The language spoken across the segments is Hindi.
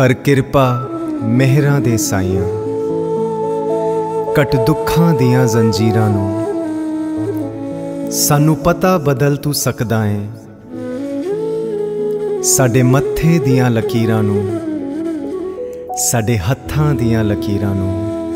कर किरपा मेहरां दे साइयां, कट दुखां दियां जंजीरां नूं। सानू पता बदल तू सकदा है, साडे मत्थे दियां लकीरां नूं, साडे हत्थां दियां लकीरां नूं।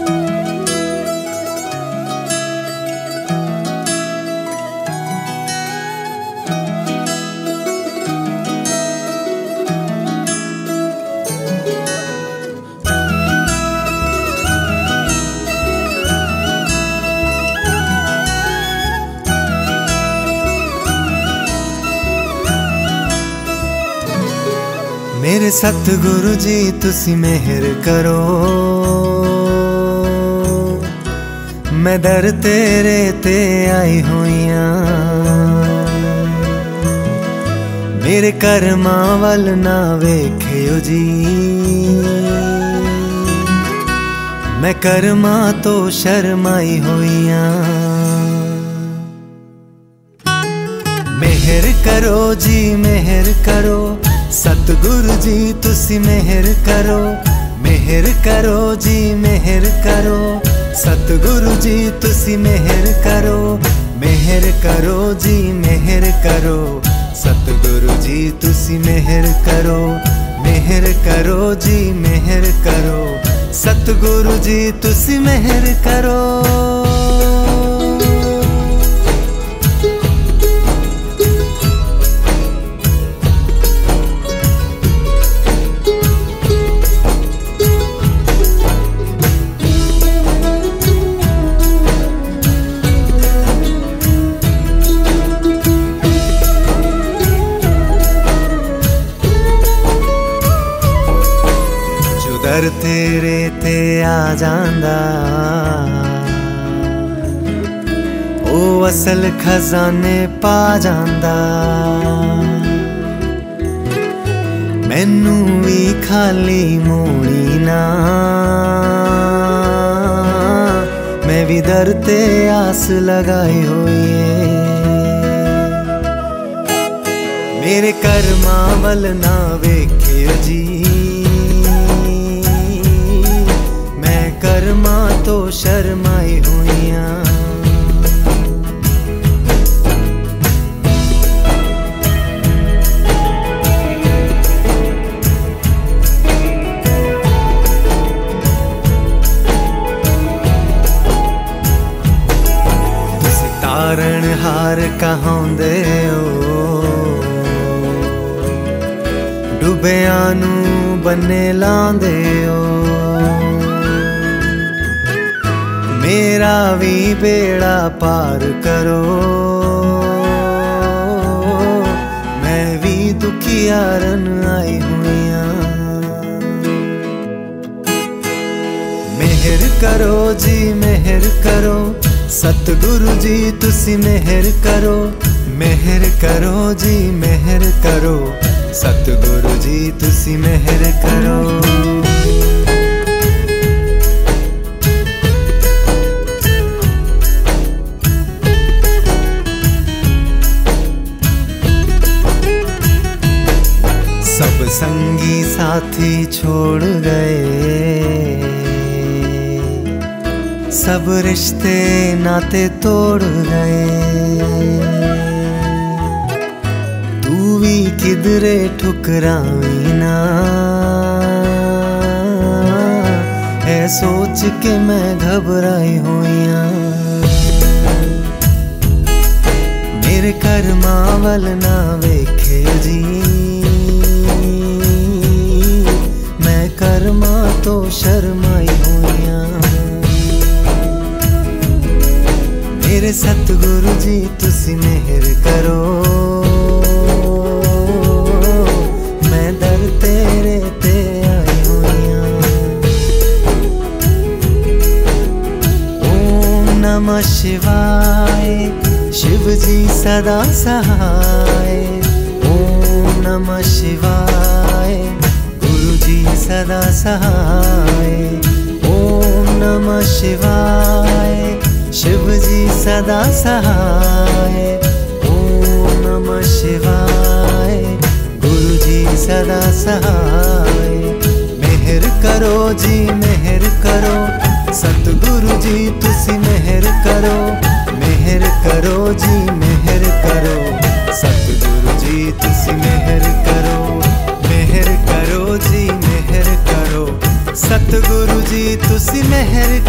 मेरे सतगुरु जी तुसी मेहर करो, मैं दर तेरे ते आई होइयां। मेरे कर्मां वल ना वेखियो जी, मैं कर्मां तो शर्माई होइयां। मेहर करो जी मेहर करो, सतगुरु जी तुसी मेहर करो। मेहर करो जी मेहर करो, सतगुरु जी तुसी मेहर करो। मेहर करो जी मेहर करो, सतगुरु जी तुसी मेहर करो। मेहर करो जी मेहर करो, सतगुरु जी तुसी मेहर करो। दर तेरे ते आ जांदा, ओ असल खजाने पा जांदा। मैनू भी खाली मोड़ी ना, मैं भी दर ते आस लगाई हुई है। मेरे कर्मां वल ना वेखियो जी, कर्मां तो शर्माई हुइयां। तुसी तारण हार कहांदे हो, डुबियां नू बन्ने लांदे हो। मेरा भी बेड़ा पार करो, मैं भी दुखियारन आई हुइयां। मेहर करो जी मेहर करो, सतगुरु जी तुसी मेहर करो। मेहर करो जी मेहर करो, सतगुरु जी तुसी मेहर करो। सब संगी साथी छोड़ गए, सब रिश्ते नाते तोड़ गए। तू भी किधरे ठुकरावी ना, ऐ सोच के मैं घबराई हुइयां। मेरे कर्मां वल ना वेखे जी, कर्मां तो शर्माई होइयां। मेरे सतगुरु जी तुसी मेहर करो, मैं दर तेरे ते आई होइयां। ओम नमः शिवाय, शिव जी सदा सहाय। ओम नमः शिवाय, सदा सहाय। ओम नमः शिवाय, शिव जी सदा सहाय। ओम नमः शिवाय, गुरु जी सदा सहाय। जी मेहर करो, सतगुरु जी तुसी मेहर करो, मेहर करो जी मेहर करो, सतगुरु जी तुसी मेहर करो, मेहर करो जी मेहर करो, सतगुरु जी तुसी मेहर